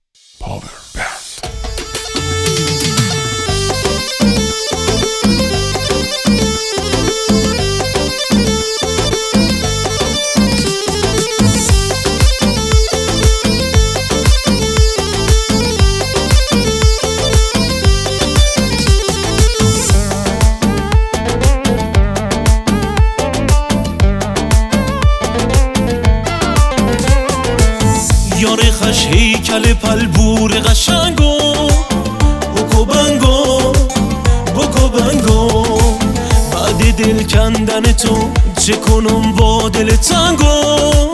پاور بند. یار خش هیکل پلبور قشنگو بکو بنگو بعد دل کندن تو چه کنم با دل تنگو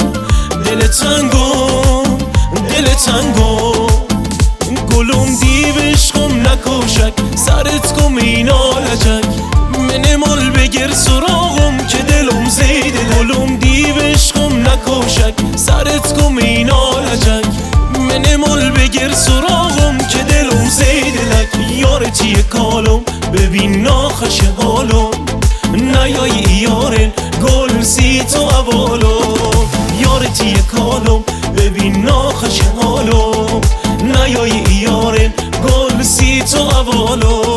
گلم دیو عشقم نکاشک سرت کم اینا لجک من مال بگر سراغم که دلم زیده گلم دیو عشقم نکاشک سرت کم اینا لجک من مال بگر سراغم که دلم زیده لک یارتی کالم ببین ناخش حالم نیایی یارن گل سی تو اوالو یارتی کالم ببین ناخش حالم نیایی یارن گل سی تو اوالو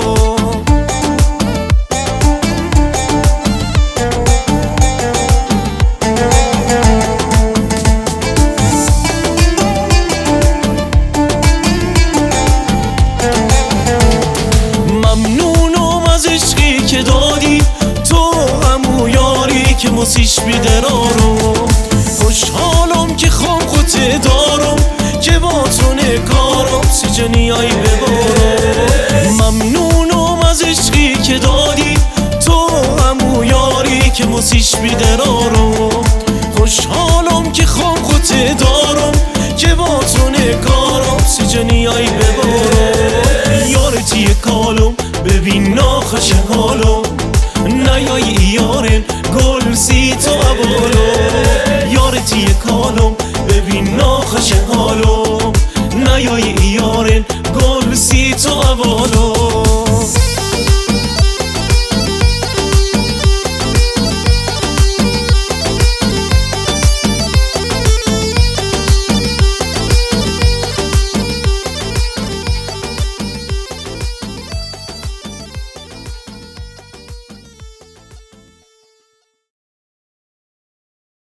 که دادی تو همو یاری که موسیش بیدرارم خوشحالم که خام خوته دارم که با تو نکارم سجنیایی ببارم ممنونم از عشقی که دادی تو همو یاری که موسیش بیدرارم خوشحالم که خام خوته دارم که با تو نکارم سجنیایی ببارم یارتی کالم ببین ناخش حالم نیایی یارن گل سی تو